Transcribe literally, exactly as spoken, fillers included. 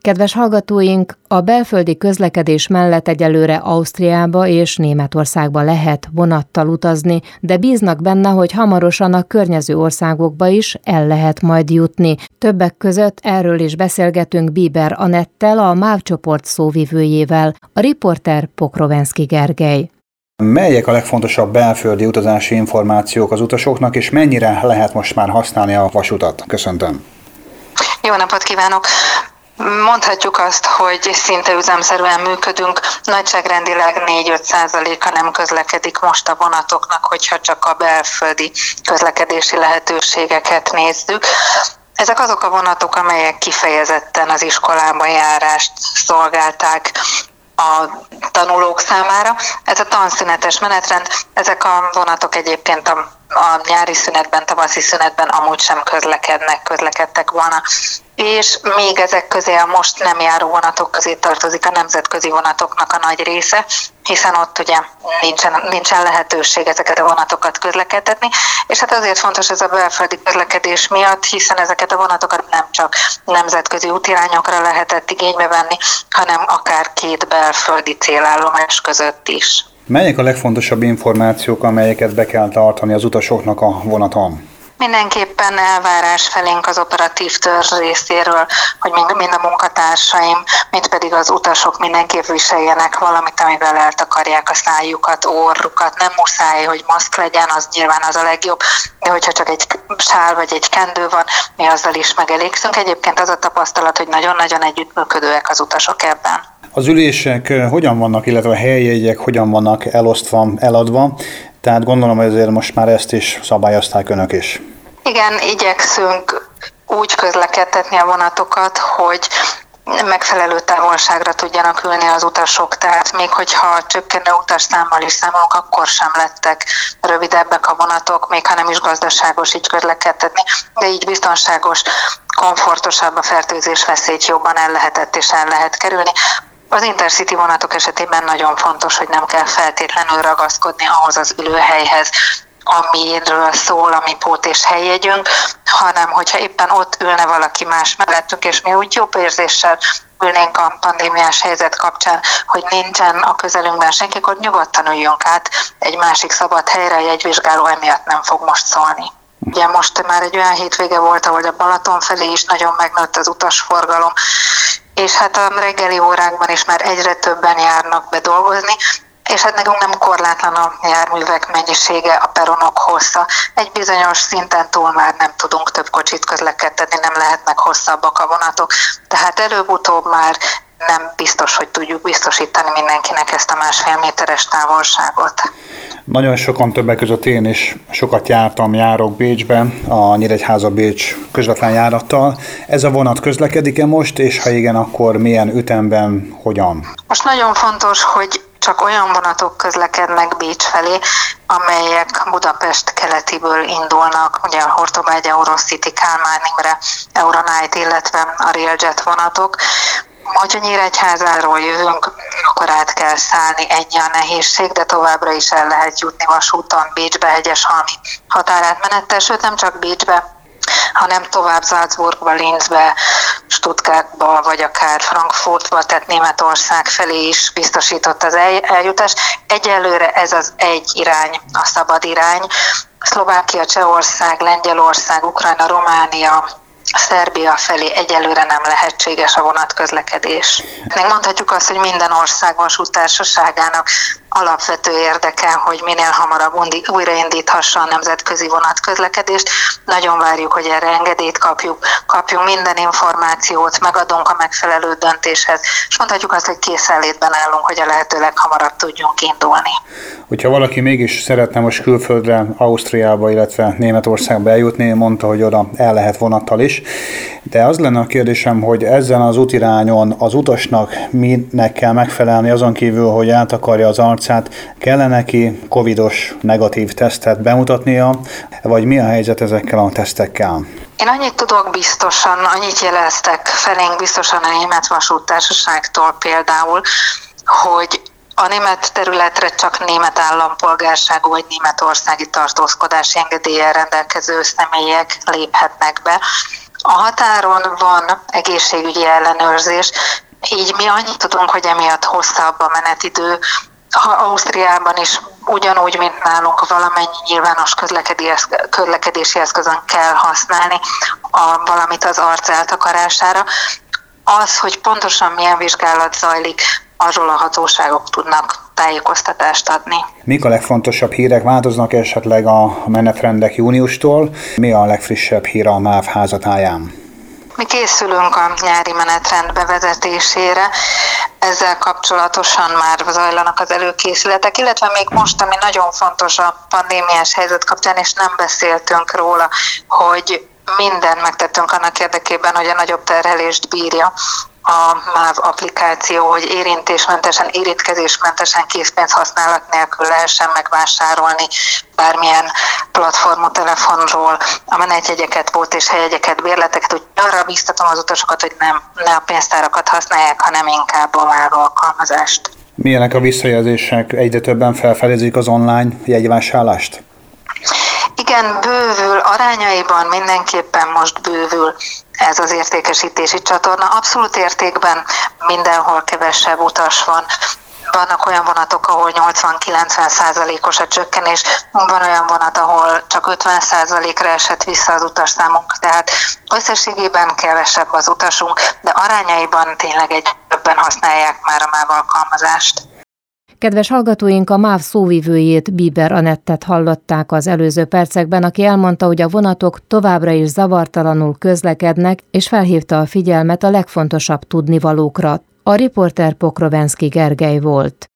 Kedves hallgatóink, a belföldi közlekedés mellett egyelőre Ausztriába és Németországba lehet vonattal utazni, de bíznak benne, hogy hamarosan a környező országokba is el lehet majd jutni. Többek között erről is beszélgetünk Bieber Anettel, a MÁV csoport szóvivőjével, a riporter Pokrovenszky Gergely. Melyek a legfontosabb belföldi utazási információk az utasoknak, és mennyire lehet most már használni a vasutat? Köszöntöm. Jó napot kívánok! Mondhatjuk azt, hogy szinte üzemszerűen működünk, nagyságrendileg négy-öt százaléka nem közlekedik most a vonatoknak, hogyha csak a belföldi közlekedési lehetőségeket nézzük. Ezek azok a vonatok, amelyek kifejezetten az iskolában járást szolgálták a tanulók számára. Ez a tanszünetes menetrend, ezek a vonatok egyébként a, a nyári szünetben, tavaszi szünetben amúgy sem közlekednek, közlekedtek volna. És még ezek közé a most nem járó vonatok közé tartozik a nemzetközi vonatoknak a nagy része, hiszen ott ugye nincsen, nincsen lehetőség ezeket a vonatokat közlekedtetni, és hát azért fontos ez a belföldi közlekedés miatt, hiszen ezeket a vonatokat nem csak nemzetközi útirányokra lehetett igénybe venni, hanem akár két belföldi célállomás között is. Melyek a legfontosabb információk, amelyeket be kell tartani az utasoknak a vonaton? Mindenképpen elvárás felénk az operatív törzs részéről, hogy mind a munkatársaim, mind pedig az utasok mindenképp viseljenek valamit, amivel eltakarják a szájukat, orrukat. Nem muszáj, hogy maszk legyen, az nyilván az a legjobb, de hogyha csak egy sál vagy egy kendő van, mi azzal is megelégszünk. Egyébként az a tapasztalat, hogy nagyon-nagyon együttműködőek az utasok ebben. Az ülések hogyan vannak, illetve a helyjegyek hogyan vannak elosztva, eladva? Tehát gondolom, hogy azért most már ezt is szabályozták önök is. Igen, igyekszünk úgy közlekedtetni a vonatokat, hogy megfelelő távolságra tudjanak ülni az utasok, tehát még hogyha csökkenő utasszámmal is számolunk, akkor sem lettek rövidebbek a vonatok, még ha nem is gazdaságos így közlekedtetni, de így biztonságos, komfortosabb, a fertőzés veszélyt jobban el lehetett és el lehet kerülni. Az Intercity vonatok esetében nagyon fontos, hogy nem kell feltétlenül ragaszkodni ahhoz az ülőhelyhez, amiről szól a mi pót és helyjegyünk, hanem hogyha éppen ott ülne valaki más mellettünk, és mi úgy jobb érzéssel ülnénk a pandémiás helyzet kapcsán, hogy nincsen a közelünkben senki, akkor nyugodtan üljünk át egy másik szabad helyre, a jegyvizsgáló emiatt nem fog most szólni. Ugye most már egy olyan hétvége volt, ahol a Balaton felé is nagyon megnőtt az utasforgalom, és hát a reggeli órákban is már egyre többen járnak be dolgozni, és hát nekünk nem korlátlan a járművek mennyisége, a peronok hossza. Egy bizonyos szinten túl már nem tudunk több kocsit közlekedtetni, nem lehetnek hosszabbak a vonatok, tehát előbb-utóbb már nem biztos, hogy tudjuk biztosítani mindenkinek ezt a másfél méteres távolságot. Nagyon sokan, többek között én is sokat jártam, járok Bécsben, a Nyíregyháza-Bécs közvetlen járattal. Ez a vonat közlekedik-e most, és ha igen, akkor milyen ütemben, hogyan? Most nagyon fontos, hogy csak olyan vonatok közlekednek Bécs felé, amelyek Budapest keletiből indulnak, ugye a Hortobágy, Eurocity, Kálmán Imre, Euronight, illetve a Railjet vonatok. Hogyha Nyíregyházáról jövünk, akkor át kell szállni, ennyi a nehézség, de továbbra is el lehet jutni vasúton Bécsbe, Hegyeshalmi határátmenettel, sőt nem csak Bécsbe, hanem tovább Salzburgba, Linzbe, Stuttgartba, vagy akár Frankfurtba, tehát Németország felé is biztosított az eljutás. Egyelőre ez az egy irány, a szabad irány. Szlovákia, Csehország, Lengyelország, Ukrajna, Románia, Szerbia felé egyelőre nem lehetséges a vonatközlekedés. Még mondhatjuk azt, hogy minden ország vasúttársaságának alapvető érdeke, hogy minél hamarabb újraindíthassa a nemzetközi vonatközlekedést. Nagyon várjuk, hogy erre engedélyt kapjuk, kapjunk minden információt, megadunk a megfelelő döntéshez, és mondhatjuk azt, hogy készenlétben állunk, hogy a lehető leghamarabb tudjunk indulni. Hogyha valaki mégis szeretne most külföldre, Ausztriába, illetve Németországba eljutni, mondta, hogy oda el lehet vonattal is, de az lenne a kérdésem, hogy ezen az útirányon az utasnak minek kell megfelelni, azon kívül, hogy átakarja az arcát, kellene neki covidos negatív tesztet bemutatnia, vagy mi a helyzet ezekkel a tesztekkel? Én annyit tudok biztosan, annyit jeleztek felénk biztosan a Német Vasúttársaságtól például, hogy a német területre csak német állampolgárságú vagy németországi tartózkodási engedéllyel rendelkező személyek léphetnek be. A határon van egészségügyi ellenőrzés, így mi annyit tudunk, hogy emiatt hosszabb a menetidő. Ha Ausztriában is ugyanúgy, mint nálunk, valamennyi nyilvános közlekedési eszközön kell használni a, valamit az arc eltakarására. Az, hogy pontosan milyen vizsgálat zajlik, arról a hatóságok tudnak tájékoztatást adni. Mik a legfontosabb hírek? Változnak esetleg a menetrendek júniustól? Mi a legfrissebb hír a MÁV házatáján? Mi készülünk a nyári menetrend bevezetésére, ezzel kapcsolatosan már zajlanak az előkészületek, illetve még most, ami nagyon fontos a pandémiás helyzet kapcsán, és nem beszéltünk róla, hogy mindent megtettünk annak érdekében, hogy a nagyobb terhelést bírja a MÁV applikáció, hogy érintésmentesen, érintkezésmentesen, készpénz használat nélkül lehessen megvásárolni bármilyen platformú telefonról a menetjegyeket, pót- és helyjegyeket, bérleteket, úgy arra biztatom az utasokat, hogy nem, ne a pénztárakat használják, hanem inkább a MÁV alkalmazást. Milyenek a visszajelzések? Egyre többen felfedezik az online jegyvásárlást? Igen, bővül, arányaiban mindenképpen most bővül ez az értékesítési csatorna. Abszolút értékben mindenhol kevesebb utas van. Vannak olyan vonatok, ahol nyolcvan-kilencven százalékos a csökkenés, van olyan vonat, ahol csak ötven százalékra esett vissza az utasszámunk, tehát összességében kevesebb az utasunk, de arányaiban tényleg egy többen használják már a MÁV alkalmazást. Kedves hallgatóink, a MÁV szóvivőjét, Bieber Anettet hallották az előző percekben, aki elmondta, hogy a vonatok továbbra is zavartalanul közlekednek, és felhívta a figyelmet a legfontosabb tudnivalókra. A riporter Pokrovenszky Gergely volt.